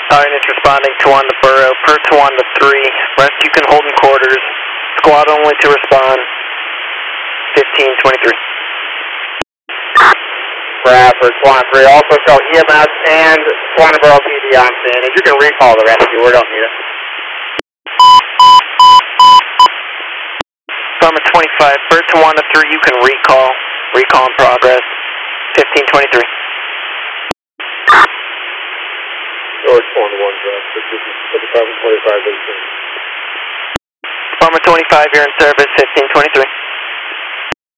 Units responding to 1 to Borough, per to 1 to 3. Rest you can hold in quarters. Squad only to respond. 1523. Bradford, Swan 3. Also show EMS and Swan Borough PD on scene. And you can recall the rescue. We don't need it. From a 25, per to 1 to 3, you can recall. Recall in progress. 1523. George 1-1, drop. 5725, 18. Farmer 25, you're in service, 1523.